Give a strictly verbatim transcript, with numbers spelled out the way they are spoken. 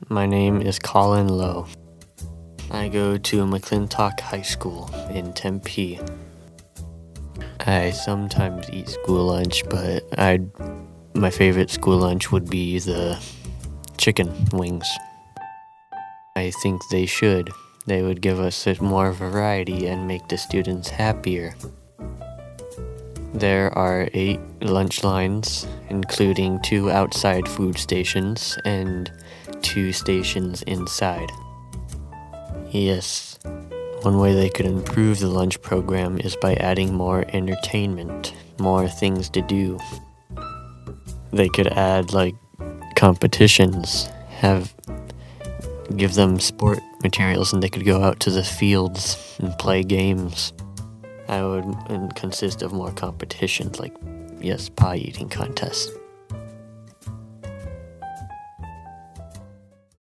My name is Colin Lowe. I go to McClintock High School in Tempe. I sometimes eat school lunch, but I'd, my favorite school lunch would be the chicken wings. I think they should. They would give us more variety and make the students happier. There are eight lunch lines, including two outside food stations and two stations inside. Yes, one way they could improve the lunch program is by adding more entertainment, more things to do. They could add, like, competitions, have give them sport materials, and they could go out to the fields and play games. I would and consist of more competitions, like, yes, pie eating contests.